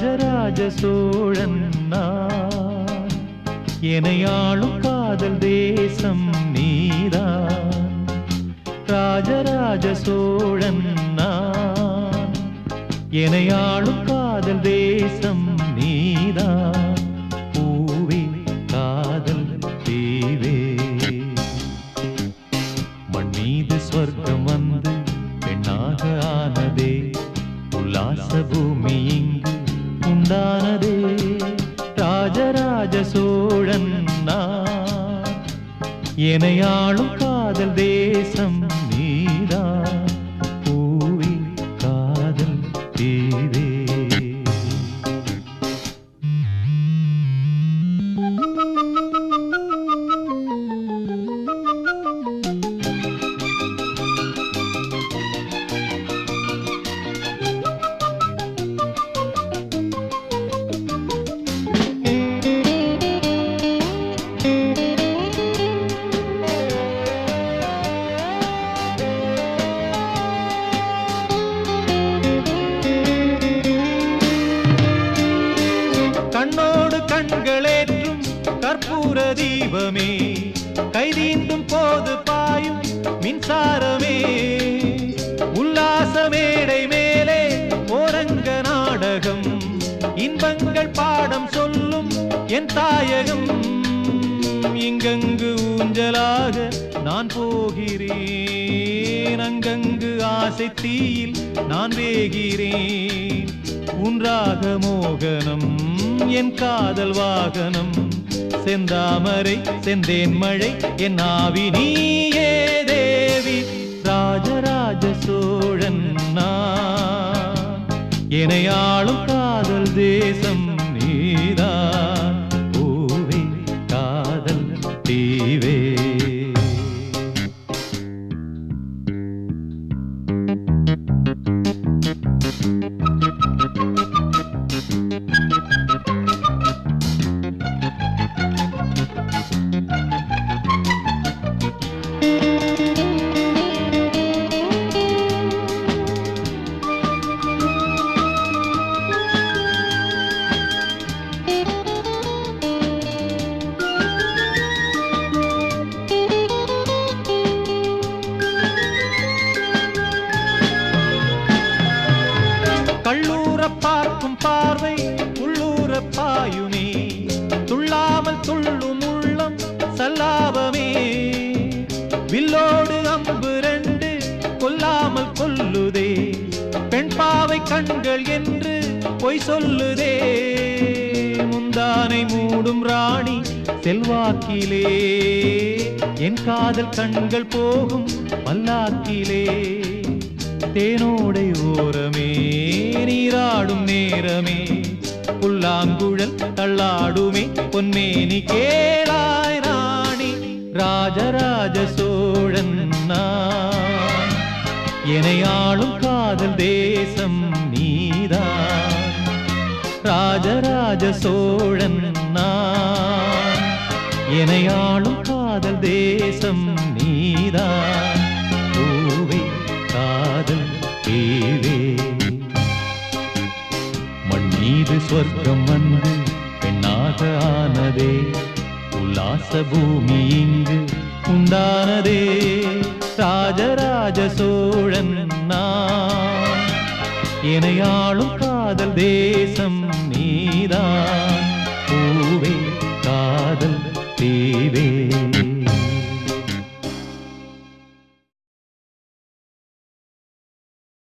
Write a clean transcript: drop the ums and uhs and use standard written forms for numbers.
ராஜராஜ சோழன் நான், எனையாளும் காதல் தேசம் நீதான். ராஜராஜ சோழன் நான், எனையாளும் காதல் தேசம் நீதான். பூவே காதல் தீவே, மண் மீது ஸ்வர்க்கம் வந்து பெண்ணாக ஆனதே, உல்லாச பூமி இங்கு உண்டானதே. ராஜராஜ சோழன் நான், எனையாளும் காதல் தேசம் நீதான். பூவே காதல் தீவே. கண்ணோடு கண்களேற்றும் கற்பூர தீபமே, கைதீண்டும் போது பாயும் மின்சாரமே, உல்லாச மேடை மேலே ஓரங்க நாடகம், இன்பங்கள் பாடம் சொல்லும் என் தாயகம். இங்கங்கு ஊஞ்சலாக நான் போகிறேன், அங்கங்கு ஆசை தீயில் நான் வேகிறேன். உன்றாக மோகனம் என் காதல் வாகனம், செந்தாமரை செந்தேன் மழை என் ஆவி நீயே தேவி. ராஜராஜ சோழன் நான், எனையாளும் காதல் தேசம் நீதான். பூவே காதல் தீவே. கள்ளூர பார்க்கும் பார்வை உள்ளூர பாயுமே, துள்ளாமல் துள்ளும் உள்ளம் சல்லாபமே. வில்லோடு அம்பு ரெண்டு கொல்லாமல் கொல்லுதே, பெண் பாவை கண்கள் என்று பொய் சொல்லுதே. முந்தானை மூடும் ராணி செல்வாக்கிலே, என் காதல் கண்கள் போகும் பல்லாக்கிலே. தேனோடை ஓரமே நீராடும் நேரமே, புல்லாங்குழல் தள்ளாடுமே பொன்மேனி கேளாய் ராணி. ராஜராஜ சோழன் நான், எனையாளும் காதல் தேசம் நீதான். ராஜராஜ சோழன் நான், எனையாளும் காதல் தேசம் நீதான். பூவே காதல் தீவே, மண் மீது ஸ்வர்க்கம் வந்து பெண்ணாக ஆனதே, உல்லாச பூமி இங்கு உண்டானதே. ராஜராஜ சோழன் நான், எனையாளும் காதல் தேசம் நீதான். பூவே காதல் தீவே.